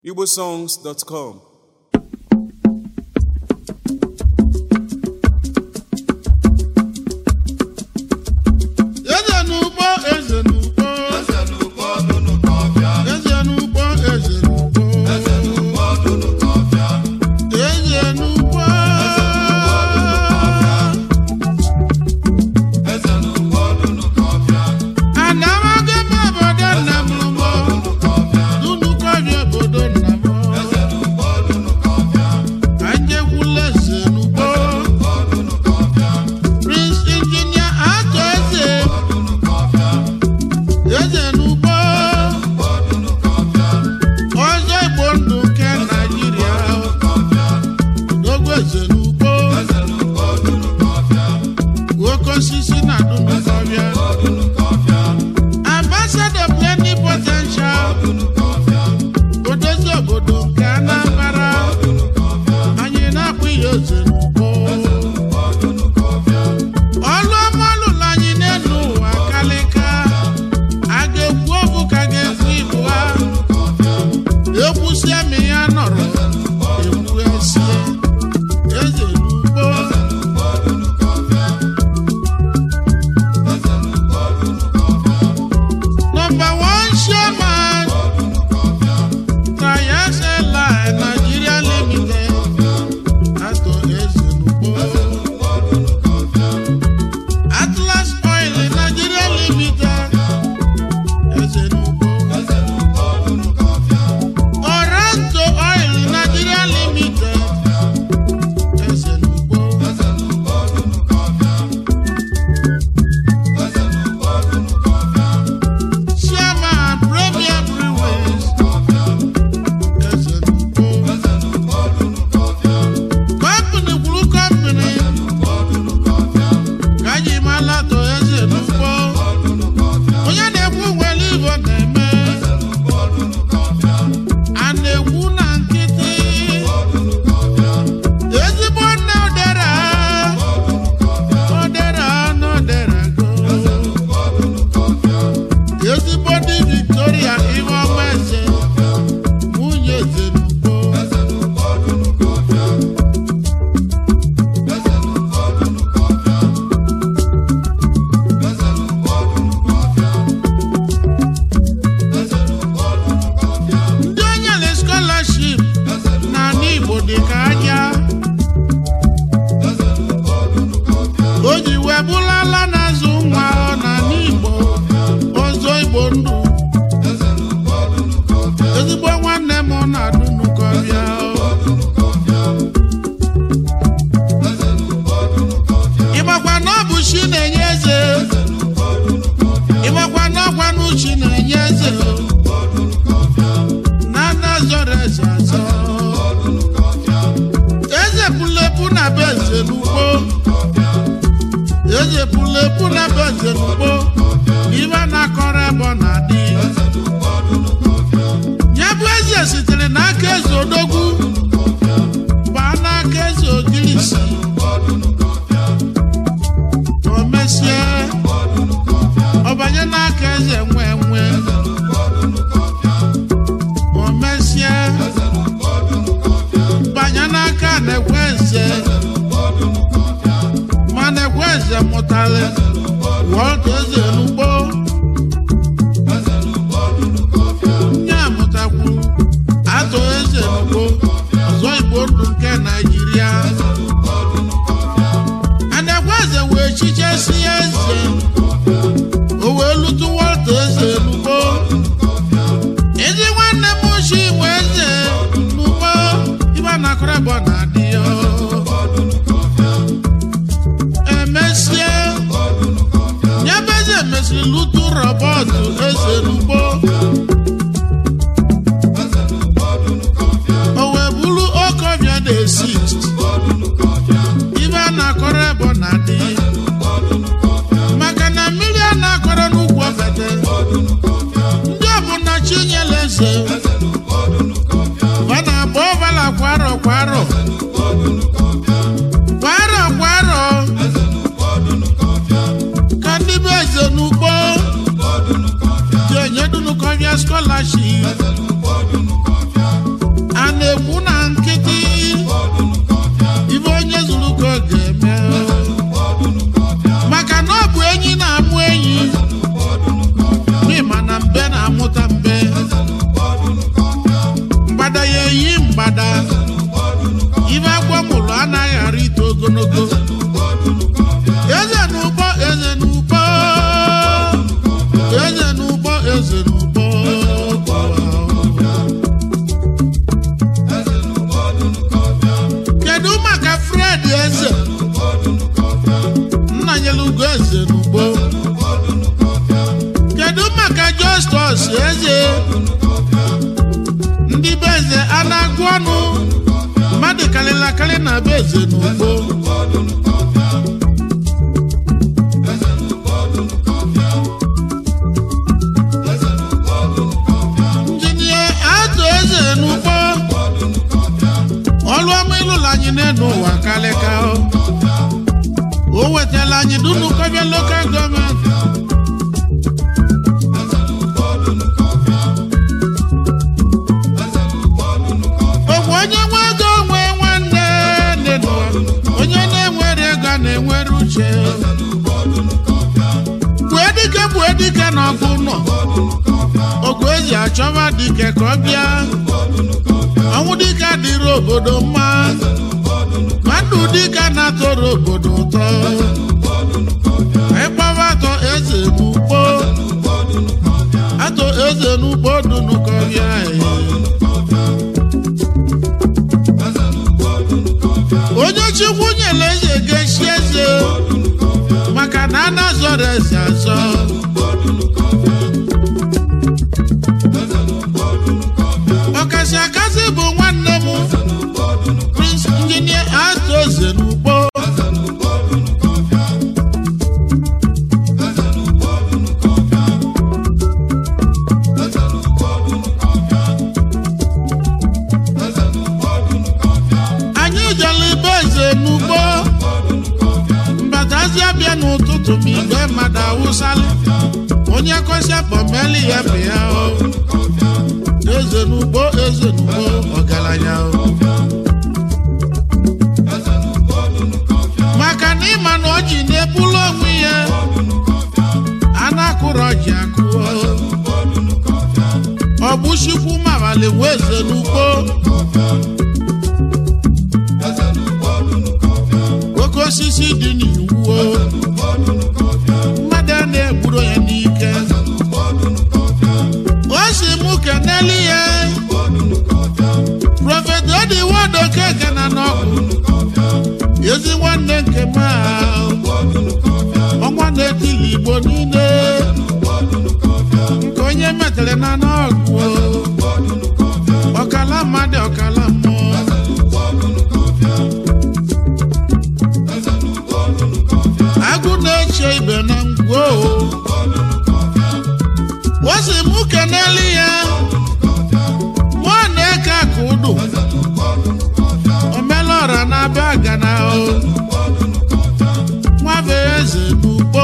igbosongs.com. scholarship. ọnụ mmadụ kalịla kalị na be eze n'ugbo injinia atụ eze n'ugbo ọlụ ọma ịlụla anyị n'elu ụwa kalịka o wetala anyị dunu kọbịa lokal gọọmenti onye nwe ego nwe nwanne onye na-enwere ego na-enwere uche bue dike na ọgụ nọ ogu ezi achọba dike ka ọ bịa ọnwụ dike dịrị obodo mma mmadụ dike na-atọrọ obodo ụtọ ịkpọba atọ eze n'ugbo atọ eze n'ugbo dunu ka ọ bịa onye chukwu nyere eze ga-echi eze maka na a na-azọrọ eze azọ ọkasị akasị bụ nwanne m Prince Injinia atụ eze n'ugbo n'ugbo mbatazi abịa n'ụtụtụ ma igwe mmadụ awụsalị onye kọsi akpọmeli ya bụ ya eze n'ugbo ọgaranya maka na ịma na ọjị na-ebulu onwe ya a na-akụrụ ọjị akụọ ọ bụ chukwu mawali nwe eze n'ugbo osisi dị n'iwu mmadụ na-egburu ya n'ike o si mụ keneli ya Prophet Odi Wodo Keke na n'ọkụ ezi nwanne nke m ọnwa na-etili Igbo niile nke onye metere na n'ọgụ ọkala mmadụ ọkala mmụọ agụ na-eche ibe na ngwo wasi mụ keneli ya mụọ na-eke aka ụdụ omelọra na-abịa gana nwabe eze n'ugbo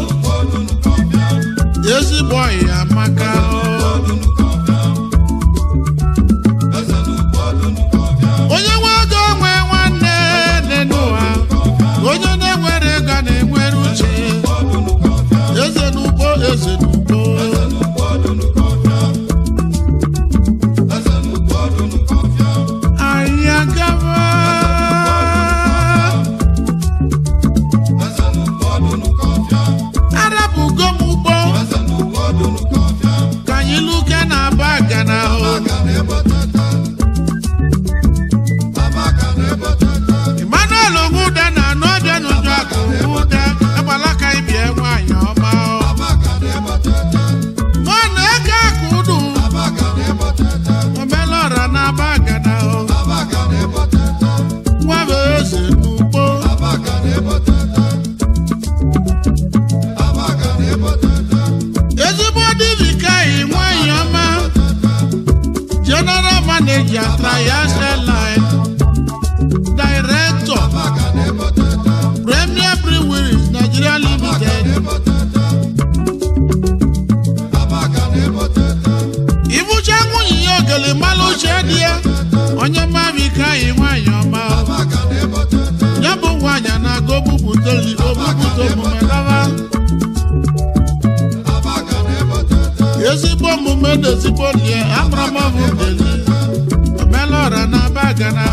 ezigbo ọhịa maka onye nwe ego nwe nwanne dị n'ụwa onye na-enwere ego na-enwere uche eze n'ugbo anyị agaba arapụgo m ugbo ka anyị luke na-aba gana Emmanuel Onwuda na anụ ọbịa n'ụjọ akụ Onwuda agbalaka ibie nwanyị ọma mụ na-eke akụ ụdụ omelọra na-aba gana nwa bụ eze n'ugbo ezigbo dịbika nwanyị ọma General Manager Trias Airline Director Premier Breweries Nigeria Limited ibucha nwunye ya ogele mmalụ uche dị ya onye mabika nwanyị ọma ya bụ nwanyị na-aga obubuto omume daba ezigbo omume na ezigbo lie amụramahụ deli omelọra na abagana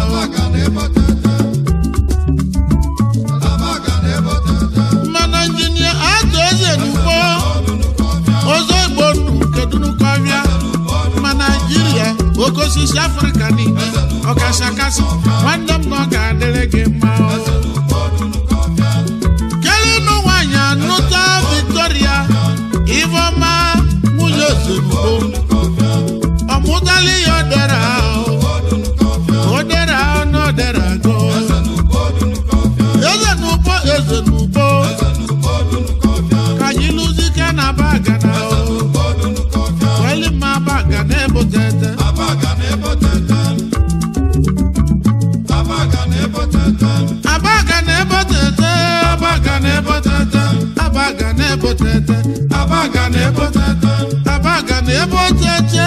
mana injinia atụ eze n'ugbo ọzọ Igbo ndụ kedunukọbịa ma Naijiria oke osisi Afrịka niile ọkasị akasị nwanne m na ọ ga-adịrị gị mma kelinu nwanyị anụta Victoria Ivoma nwunye eze n'ugbo ọmụtali ya dere ahụ ebotete abaga na-ebotete abaga na-ebotete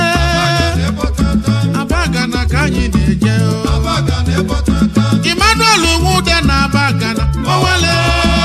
abaga na ka anyị na-eje abaga na-ebotete Emmanuel Nwude na abaga na owele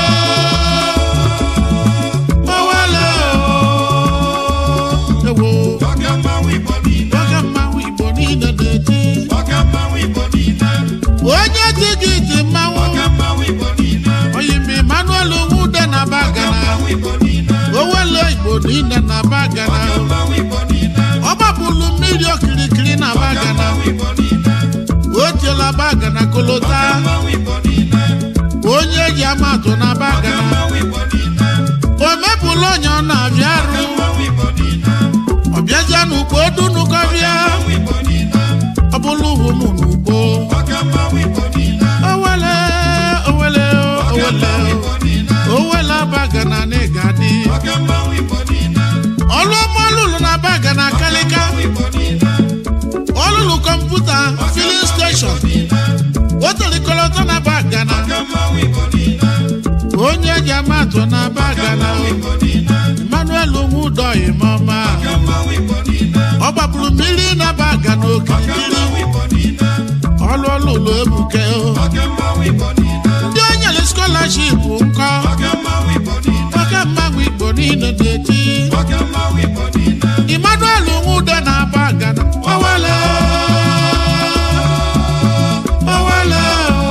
ewo oge mmanwụ Igbo niile oge mmanwụ Igbo niile na-eti oge mmanwụ Igbo niile onye dị gị dị mmanwụ oge mmanwụ Igbo niile oyimi Emmanuel Nwude na abaga na mmanwụ Igbo niile owele Igbo niile na abaga na mmanwụ Igbo niile ọ gbapụlụ mmiri okirikiri na abaga na mmanwụ Igbo niile o tiela abaga na kolota mmanwụ Igbo niile onye ji amatụ na abaga na mmanwụ Igbo niile o mepụlụ onye ọ na-abịa arụ mmanwụ Igbo niile ọ bịazịa n'ugbo dunukọbịa mmanwụ Igbo niile ọ bụlụ ụmụ n'ugbo oge mmanwụ Igbo niile owele owele owele Igbo niile owele abaga na n'ịga dị oge mmanwụ Igbo niile ọlụ ọmọlụlụ na abaga na kalịka Igbo niile ọlụlụ kọmputa filin steshọn otelikọlọtọ na abaga na mmanwụ Igbo niile onye ji amatụ na abaga na Igbo niile Emmanuel Nwude ọyịmọma mmanwụ Igbo niile ọ gbapụrụ mmiri na abaga na okirikiri mmanwụ Igbo niile ọlụ ọlụlụ ebuke oge mmanwụ Igbo niile ndị o nyere skọlaship nkọ oge mmanwụ Igbo niile oke mmanwụ Igbo niile na-eti oge mmanwụ Igbo niile Emmanuel Nwude na abaga na owele owele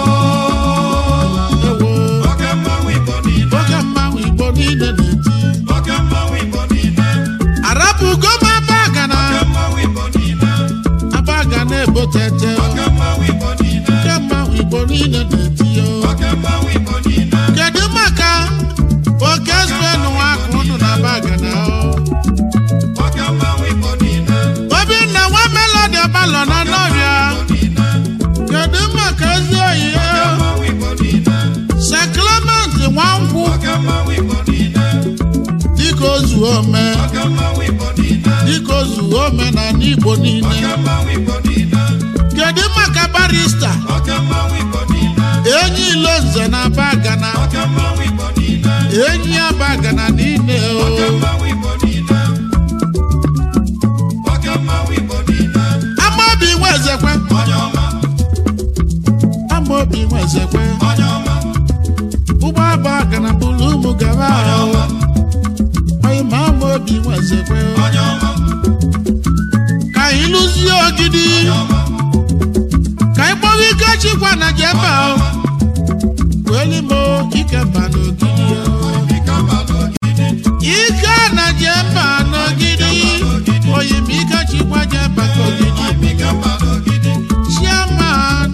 ewo oge mmanwụ Igbo niile oke mmanwụ Igbo niile na-eti oge mmanwụ Igbo niile arapụgo m abaga na mmanwụ Igbo niile abaga na-ebotete oge mmanwụ Igbo niile oke mmanwụ Igbo niile na-eti oge mmanwụ Igbo niile kedu maka oke spen nwaka unu na abaga na oge mmanwụ Igbo niile Obinna nwa Melody Ọbalọ na Nọbịa kedu maka ezi oyi mmanwụ Igbo niile St. Clement Nwankwụ oge mmanwụ Igbo niile dịka ozuome oge mmanwụ Igbo niile dịka ozuome na n'Igbo niile oge mmanwụ Igbo niile kedu maka barista oge mmanwụ Igbo niile enyi Ilonze na abaga na oge mmanwụ Igbo niile enyi abaga na niile oge mmanwụ Igbo niile oge mmanwụ Igbo niile Amaobi Nwezekwe onye ọma Amaobi Nwezekwe onye ọma ụgbọ abaga na bụrụ ụmụ gaba oyima Amaobi Nwezekwe onye ọma ka anyị lụzie ogidi ka anyị kpọrọ ike chikwa na jemba welimo ikemba n'ogidi ike na jemba n'ogidi oyima ike chikwa jemba n'ogidi chairman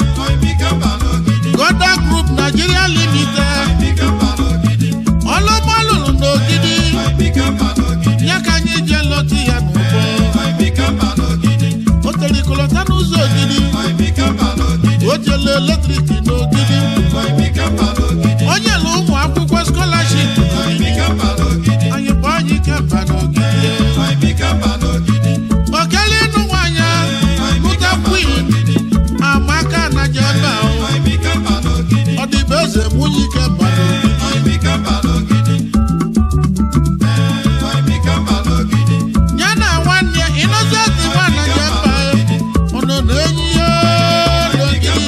Goda Group Nigeria Limited ọlụmọlụlụ n'ogidi ya ka anyị jee lọti ya n'ụgbọ o terikolọta n'ụzọ ogidi o jele eletrik n'ogidi o nyere ụmụ akwụkwọ skọlaship anyị bụ anyị kemba n'ogidi okele ịnụ nwanyị mụta kwin Amaka na jemba ọ dịbe eze nwunye ikemba n'ogidi ya na nwanne Innocent nwana jemba ụnụ na-enyi ya n'ogidi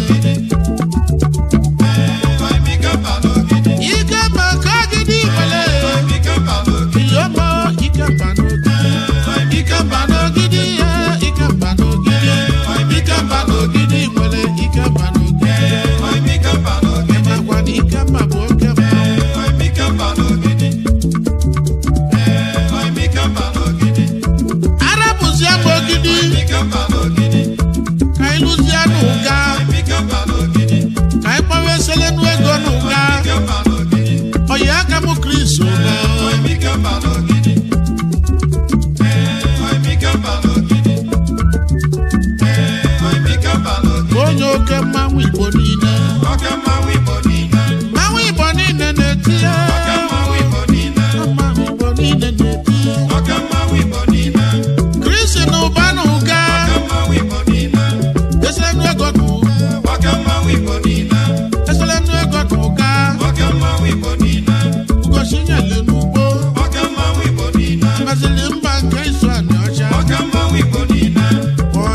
ikemba ka agidi nwere iyoma ikemba n'ogidi ikemba n'ogidi ya ikemba n'ogidi ikemba n'ogidi nwere ikemba n'ogidi ịmakwa na ikemba bụ oke arapụzie m ogidi ka anyị lụzie n'ụga ka anyị kpọwesele n'ego n'ụga oyi aka m Chris ụga onye oke mmanwụ Igbo niile mmanwụ Igbo niile na-eti ya mmanwụ Igbo niile na-eti Chris na ụba na ụga esele n'ego n'ụga ugochinyelenu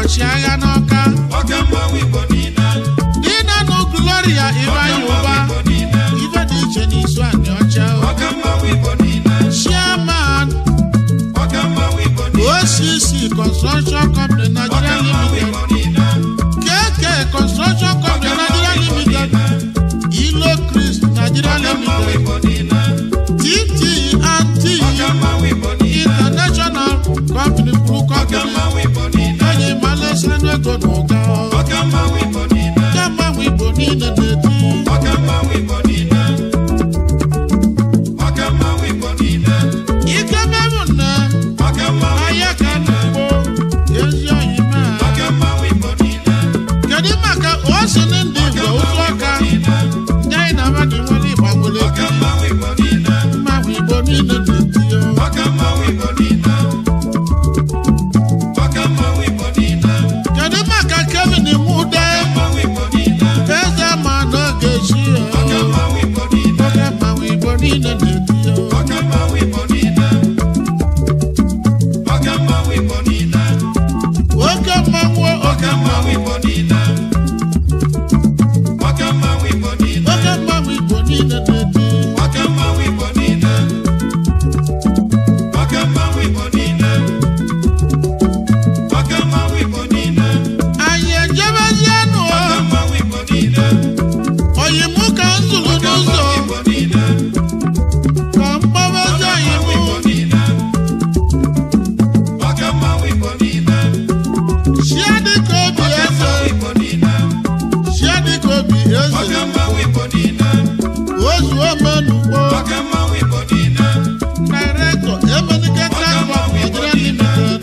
ọchịagha n'Ọka Oke mmanwụ Igbo niile. dị na nụ Gloria Ivanyi Ụba ife dị iche n'isu anị ọcha Oke mmanwụ Igbo niile. Chairman Oke mmanwụ Igbo niile. OCC Construction Company Nigeria Limited KK Construction Company Nigeria Limited Ilo Chris Nigeria Limited TT&T International Company Blue Company onye Malaysia n'ego n'ụga kama Igbo niile na-eti ike merụ na ahịa ka n'ugbo ezi oyi maa kedu maka osi ndị Igbo ụzọ ọka ndị anyị na-amadụ nwere ịgbanwere mmanwụ Igbo niile na-eti kedu maka Kevin Mude eze ma n'oge chi oge mmanwụ Igbo niile na-eti oke mmanwụ Igbo niile na-eti anyị ejebezienụ oyimụ ka m zụrụ n'ụzọ ka mkpọbezi oyimụ shia dịka obi eze ozuo menugbo Director Emenike Transport Nigeria Limited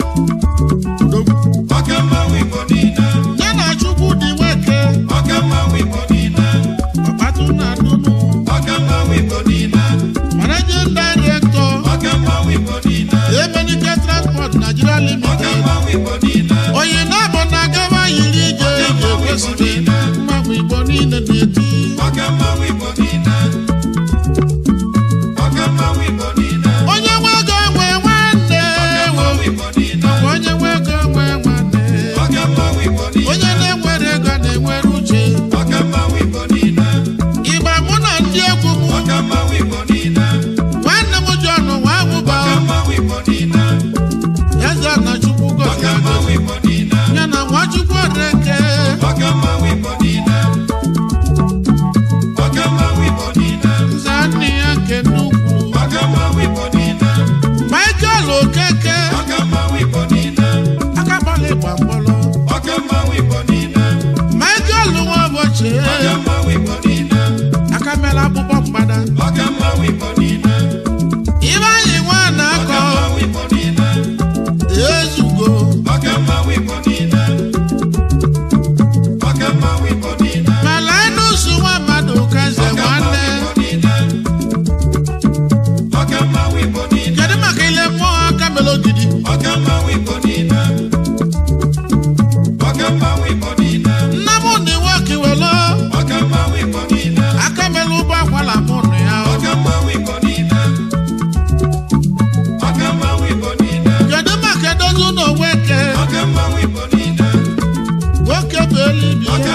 ya na Chukwu dị Nweke ọkpatụ na Dunu Managing Director Emenike Transport Nigeria Limited onye na-abụ na agaba yiri ije ekwesịrị mmanwụ Igbo niile na-eti onye nwe ego nwe nwanne onye nwe ego nwe nwanne onye na-enwere ego na-enwere uche Igba mụ na ndị egwu m nwanne m John nwa abụba eze na Chukwu gọzie ya na Nwachukwu Oreke nza nne ya nke nnukwu Michael Okeke akabala ịgba mkpọrọ Michael nwa ụbọchị akamela akpụkpọ mgbada Ivanyi nwa na-akọ ezugo Malinus nwa mmadụ kaze nwanne kedu maka ile mmụọ akamela ogidi Nnamdị nwoke welo akamela ụgbọ akwala mụnụ ya kedu maka edozi ụlọ Nweke nwoke bụ elibi ya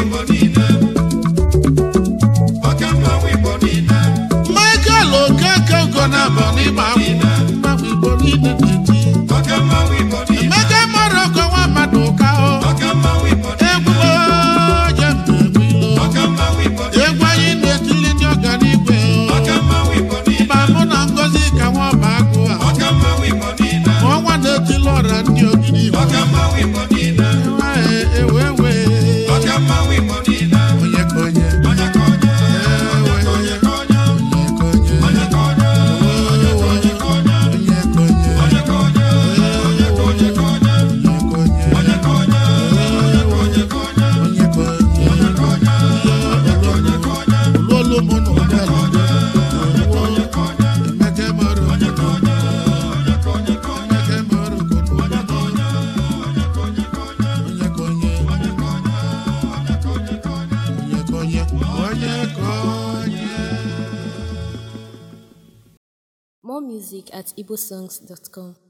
Michael Okeke Ugonabọ n'ịgba mmanwụ Igbo niile na-eti Emeka Moroko nwa mmadụ ụka egwu oje mgbe egwu anyị na-etili ndị ọganigwe mba mụ na Ngozi ka nwa ọba agụ a ọnwa na-etili ọra ndị ogidi ewe onye ka onye More music at igbosongs.com.